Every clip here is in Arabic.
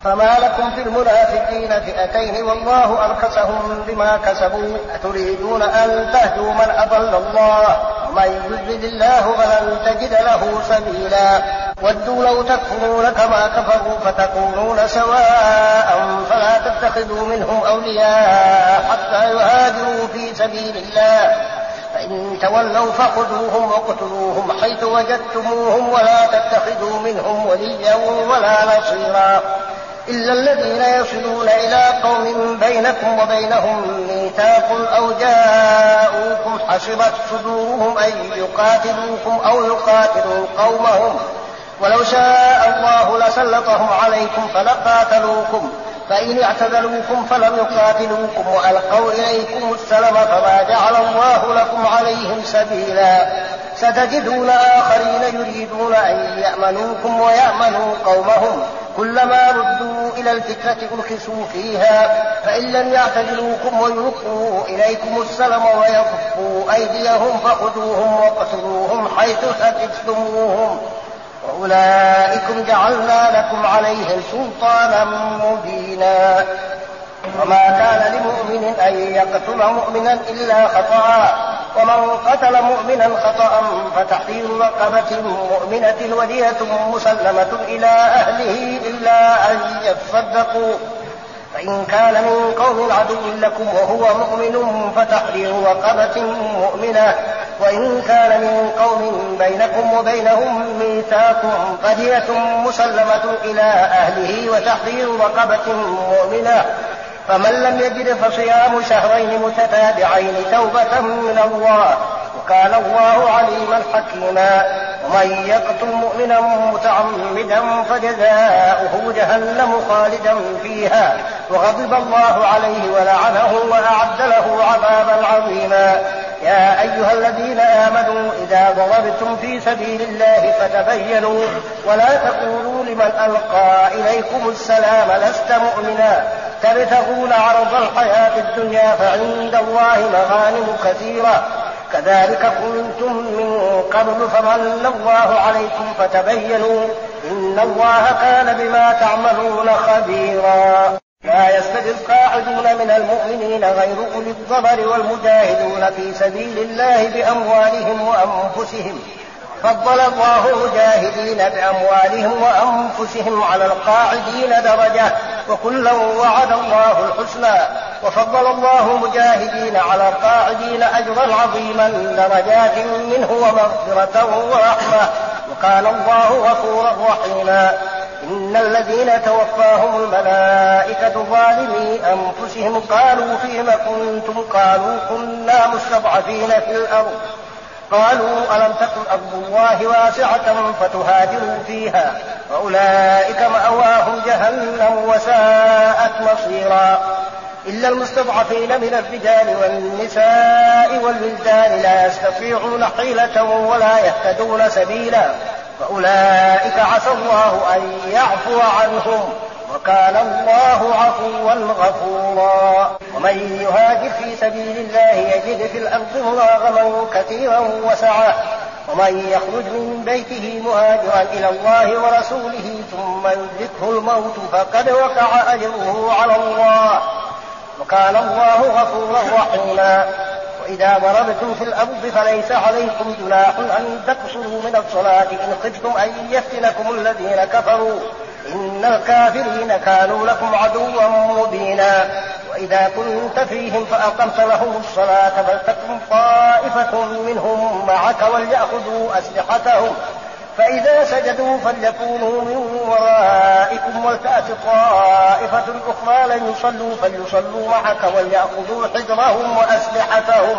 فما لكم في المنافقين فئتين والله أركسهم بما كسبوا أتريدون أن تهدوا من أضل الله ومن يضلل الله فلن تجد له سبيلا ودوا لو تكفرون كما كفروا فتكونون سواء فلا تتخذوا منهم أولياء حتى يهاجروا في سبيل الله فإن تولوا فخذوهم واقتلوهم حيث وجدتموهم ولا تتخذوا منهم وليا ولا نصيرا إلا الذين يصلون إلى قوم بينكم وبينهم ميثاق أو جاءوكم حسبت صدورهم أن يقاتلوكم أو يقاتلوا قومهم ولو شاء الله لسلطهم عليكم فلقاتلوكم فإن اعتزلوكم فلم يقاتلوكم وألقوا إليكم السلم فما جعل الله لكم عليهم سبيلا ستجدون آخرين يريدون أن يأمنوكم ويأمنوا قومهم كلما ردوا إلى الفتنة أركسوا فيها فإن لم يعتزلوكم ويلقوا إليكم السلم ويكفوا أيديهم فخذوهم واقتلوهم حيث ثقفتموهم وأولئكم جعلنا لكم عليهم سلطانا مبينا وما كان لمؤمن أن يقتل مؤمنا إلا خطأ ومن قتل مؤمنا خطأ فتحرير رقبة مؤمنة ودية مسلمة إلى أهله إلا أن يصدقوا فإن كان من قوم عدو لكم وهو مؤمن فتحرير رقبة مؤمنة وإن كان من قوم بينكم وبينهم ميثاق فدية مسلمة إلى أهله وتحرير رقبة مؤمنة فمن لم يجد فصيام شهرين متتابعين توبة من الله وكان الله عليما حكيما ومن يقتل مؤمنا متعمدا فجزاؤه جهنم خالدا فيها وغضب الله عليه ولعنه وأعد له عذابا عظيما يا أيها الذين آمنوا إذا ضربتم في سبيل الله فتبينوا ولا تقولوا لمن ألقى إليكم السلام لست مؤمنا تبتغون عرض الحياة الدنيا فعند الله مغانم كثيرة كذلك كنتم من قبل فمن الله عليكم فتبينوا إن الله كان بما تعملون خبيرا لا يستوي القاعدون من المؤمنين غير أولي الضرر والمجاهدون في سبيل الله بأموالهم وأنفسهم فضل الله المجاهدين بأموالهم وأنفسهم على القاعدين درجة وكلا وعد الله الحسنى وفضل الله المجاهدين على القاعدين أجرا عظيما درجات منه ومغفرة ورحمة وكان الله غفورا رحيما إن الذين توفاهم الملائكة ظالمي أنفسهم قالوا فيم كنتم قالوا كنا مستضعفين في الأرض قالوا ألم تكن أرض الله واسعة فتهاجروا فيها وأولئك مأواهم جهنم وساءت مصيرا إلا المستضعفين من الرجال والنساء والولدان لا يستطيعون حيلة ولا يهتدون سبيلا فأولئك عسى الله أن يعفو عنهم وكان الله عفوا غفورا ومن يهاجر في سبيل الله يجد في الأرض مراغما كثيرا وسعة ومن يخرج من بيته مهاجرا إلى الله ورسوله ثم يدركه الموت فقد وقع أجره على الله وكان الله غفورا رحيما وإذا ضربتم في الأرض فليس عليكم جناح أن تقصروا من الصلاة إن خفتم أن يفتنكم الذين كفروا إن الكافرين كانوا لكم عدوا مبينا وإذا كنت فيهم فأقمت لهم الصلاة فلتكن طائفة منهم معك وليأخذوا أسلحتهم فإذا سجدوا فليكونوا من ورائكم ولتأت طائفة أخرى لن يصلوا فليصلوا معك وليأخذوا حذرهم وأسلحتهم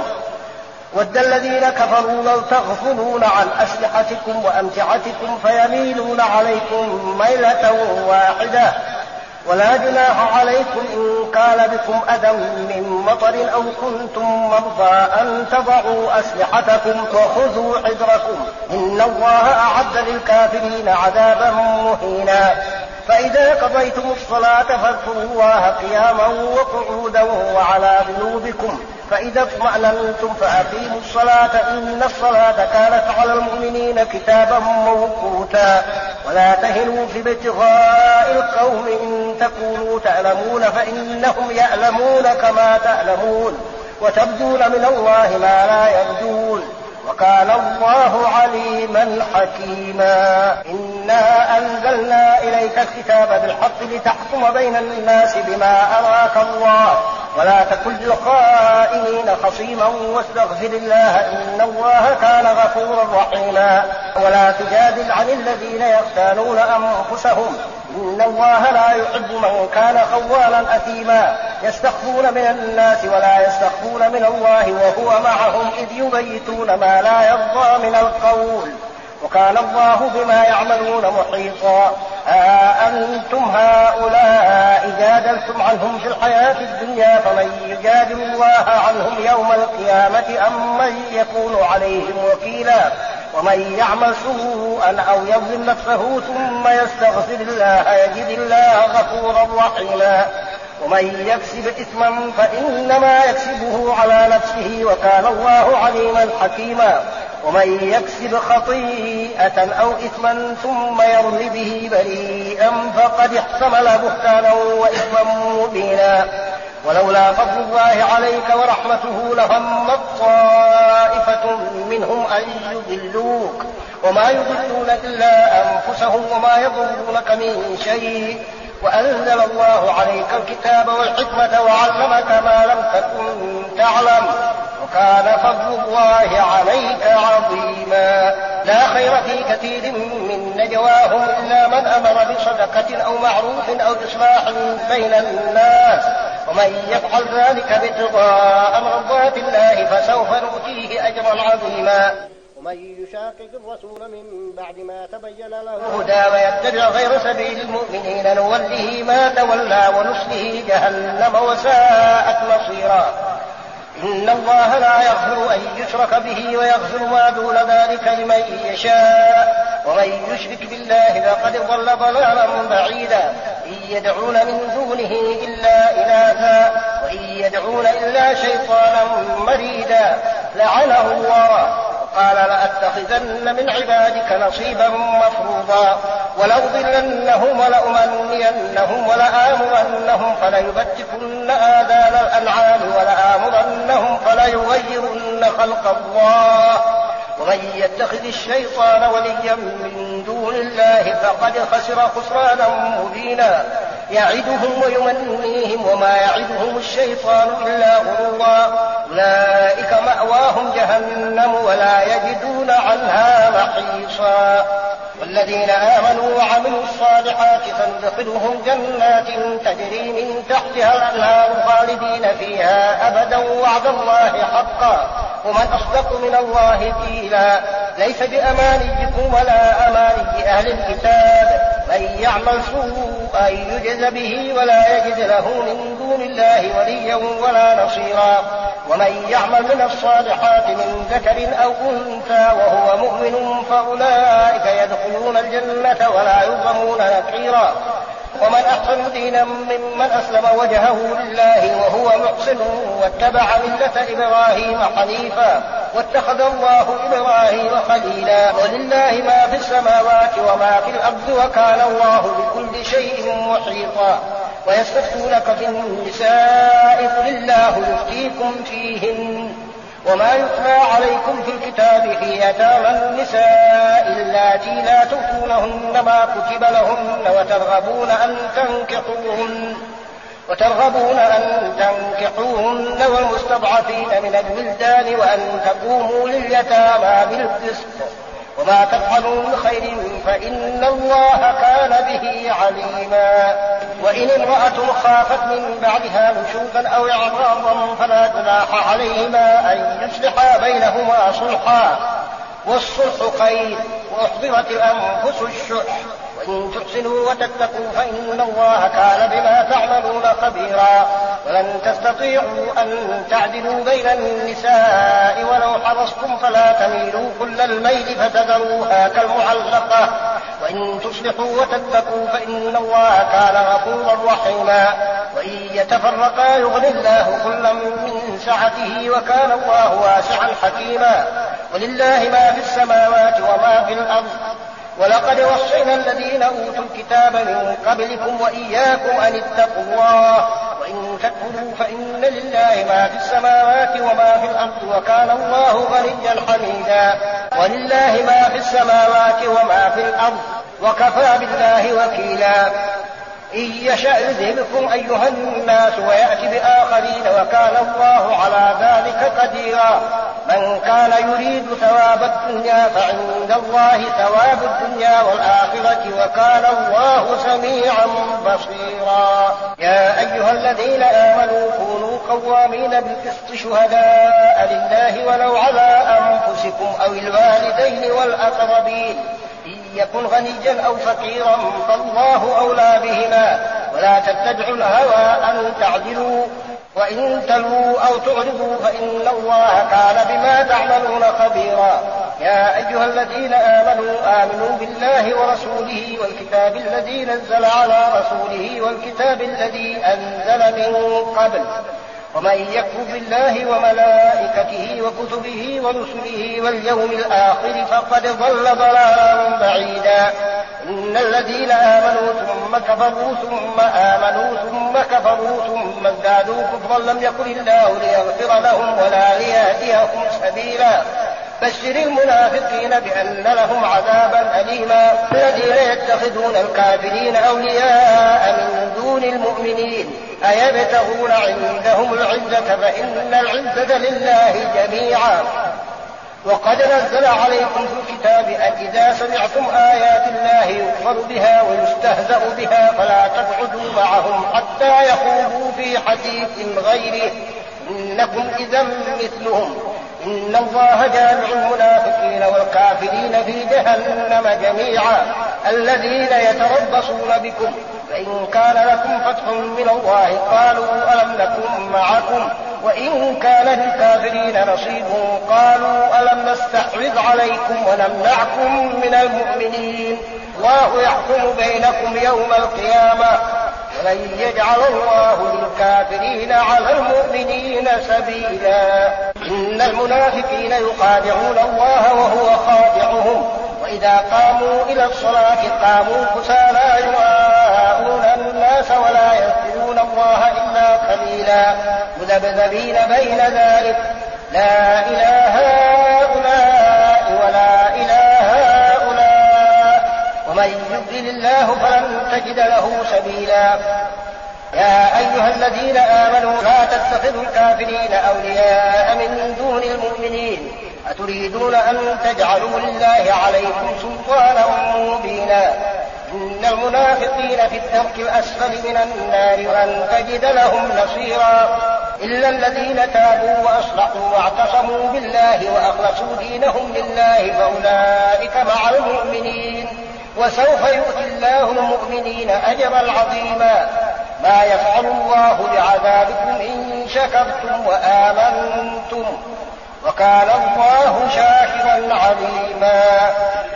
ود الذين كفروا لو تغفلون عن أسلحتكم وأمتعتكم فيميلون عليكم ميلة واحدة ولا جناح عليكم إن كان بكم أذى من مطر أو كنتم مرضى أن تضعوا أسلحتكم وخذوا حذركم إن الله أعد للكافرين عذابا مهينا فإذا قضيتم الصلاة فاذكروا الله قياما وقعودا وعلى جنوبكم فإذا اطمأننتم فأقيموا الصلاة إن الصلاة كانت على المؤمنين كتابا موقوتا ولا تهنوا في ابتغاء القوم إن تكونوا تألمون فإنهم يألمون كما تألمون وترجون من الله ما لا يرجون وكان الله عليما حكيما. إنا أنزلنا إليك الكتاب بالحق لتحكم بين الناس بما أراك الله ولا تكن للخائنين خصيما واستغفر الله إن الله كان غفورا رحيما. ولا تجادل عن الذين يختانون أنفسهم إن الله لا يحب من كان خوانا أثيما. يستخفون من الناس ولا يستخفون من الله وهو معهم إذ يبيتون ما لا يرضى من القول وكان الله بما يعملون محيطا. أنتم هؤلاء جادلتم عنهم في الحياة الدنيا فمن يجادل الله عنهم يوم القيامة أم من يكون عليهم وكيلا. ومن يعمل سوءا أو يظلم نفسه ثم يستغفر الله يجد الله غفورا رحيما. ومن يكسب إثما فإنما يكسبه على نفسه وكان الله عليما حكيما. ومن يكسب خطيئة أو إثما ثم يرم به بريئا فقد احتمل بهتانا وإثما مبينا. ولولا فضل الله عليك ورحمته لهمت طائفة منهم أن يضلوك وما يضلون إلا أنفسهم وما يضرونك من شيء وأنزل الله عليك الكتاب والحكمة وعلمك ما لم تكن تعلم وكان فضل الله عليك عظيما. لا خير في كثير من نجواهم إلا من أمر بصدقة أو معروف أو إصلاح بين الناس ومن يفعل ذلك ابتغاء مرضات الله فسوف نؤتيه أجرا عظيما. ومن يشاقق الرسول من بعد ما تبين له الهدى ويتبع غير سبيل المؤمنين نوله ما تولى ونصله جهنم وساءت مصيرا. إن الله لا يغفر أن يشرك به ويغفر ما دون ذلك لمن يشاء ومن يشرك بالله فقد ضل ضلالا بعيدا. إن يدعون من دونه إلا إناثا وإن يدعون إلا شيطانا مريدا لعنه الله قال لأتخذن من عبادك نصيبا مفروضا ولأضلنهم ولأمنينهم ولآمرنهم فليبتكن آذان الأنعام ولآمرنهم فليغيرن خلق الله ومن يتخذ الشيطان وليا من دون الله فقد خسر خسرانا مبينا. يعدهم ويمنيهم وما يعدهم الشيطان إلا غرورا. أولئك مأواهم جهنم ولا يجدون عنها محيصا. والذين آمنوا وعملوا الصالحات سندخلهم جنات تجري من تحتها الأنهار خالدين فيها أبدا وعد الله حقا ومن أصدق من الله قيلا. ليس بأمانيكم ولا أماني أهل الكتاب من يعمل سوءا يجز به ولا يجد له من دون الله وليا ولا نصيرا. ومن يعمل من الصالحات من ذكر أو أنثى وهو مؤمن فأولئك يدخلون الجنة ولا يظلمون نكيرا. ومن أحسن دينا ممن أسلم وجهه لله وهو محسن واتبع ملة إبراهيم حنيفا واتخذ الله إبراهيم خليلا. ولله ما في السماوات وما في الأرض وكان الله بكل شيء محيطا. ويستفتونك في النساء قل الله يفتيكم فيهن وما يتلى عليكم في الكتاب في يتامى النساء اللاتي لا تؤتونهن ما كتب لهن وترغبون أن تنكحوهن والمستضعفين من الولدان وأن تقوموا لليتامى بالقسط وما تفعلوا من خير فإن الله كان به عليما. وإن امرأة خافت من بعدها نشوزا أو إعراضا فلا جناح عليهما أن يصلحا بينهما صلحا والصلح خير وأحضرت الأنفس الشح وإن تحسنوا وتتقوا فإن الله كان بما تعملون خبيرا. ولن تستطيعوا أن تعدلوا بين النساء ولو حرصتم فلا تميلوا كل الميل فتذروها كالمعلقة وإن تصلحوا وتتقوا فإن الله كان غفورا رحيما. وإن يتفرقا يغني الله كلا من سعته وكان الله واسعا حكيما. ولله ما في السماوات وما في الأرض ولقد وصينا الذين أوتوا الكتاب من قبلكم وإياكم أن اتقوا الله وإن تكفروا فإن لله ما في السماوات وما في الأرض وكان الله غنيا حميدا. ولله ما في السماوات وما في الأرض وكفى بالله وكيلا. إن يشأ يذهبكم أيها الناس ويأتي بآخرين وكان الله على ذلك قديرا. من كان يريد ثواب الدنيا فعند الله ثواب الدنيا والآخرة وكان الله سميعا بصيرا. يا أيها الذين آمنوا كونوا قوامين بالقسط شهداء لله ولو على أنفسكم أو الوالدين والأقربين إن يكن غنيا أو فقيرا فالله أولى بهما ولا تتبعوا الهوى أن تعدلوا وإن تلووا أو تعرضوا فإن الله كان بما تعملون خبيرا. يا أيها الذين آمنوا بالله ورسوله والكتاب الذي نزل على رسوله والكتاب الذي أنزل من قبل ومن يكفر بالله وملائكته وكتبه ورسله واليوم الآخر فقد ضل ضلالا بعيدا. إن الذين آمنوا ثم كفروا ثم آمنوا ثم كفروا ثم ازدادوا كفرا لم يكن الله ليغفر لهم ولا ليهديهم سبيلا. بشر المنافقين بأن لهم عذابا أليما. الذين يتخذون الكافرين أولياء من دون المؤمنين أيبتغون عندهم العزة فإن العزة لله جميعا. وقد نزل عليكم في الكتاب أن إذا سمعتم آيات الله يكفر بها ويستهزأ بها فلا تقعدوا معهم حتى يخوضوا في حديث غيره إنكم إذا مثلهم. إن الله جامع المنافقين والكافرين في جهنم جميعا. الذين يتربصون بكم فإن كان لكم فتح من الله قالوا ألم نكن معكم وإن كان للكافرين نصيب قالوا ألم نستحوذ عليكم ونمنعكم من المؤمنين. الله يحكم بينكم يوم القيامة ولن يجعل الله للكافرين على المؤمنين سبيلا. إن المنافقين يخادعون الله وهو خادعهم وإذا قاموا إلى الصلاة قاموا كسالى يراءون الناس ولا يذكرون الله إلا قليلا مذبذبين بين ذلك لا إله هؤلاء ولا إله هؤلاء ومن يضلل الله فلن تجد له سبيلا. يا أيها الذين آمنوا لا تتخذوا الكافرين أولياء من دون المؤمنين أتريدون أن تجعلوا لله عليكم سلطانا مبينا. إن المنافقين في الدرك الأسفل من النار ولن تجد لهم نصيرا إلا الذين تابوا وأصلحوا واعتصموا بالله وأخلصوا دينهم لله فأولئك مع المؤمنين وسوف يؤتي الله المؤمنين أجرا عظيما. ما يفعل الله بعذابكم إن شكرتم وآمنتم وكان الله شاكرا عليما.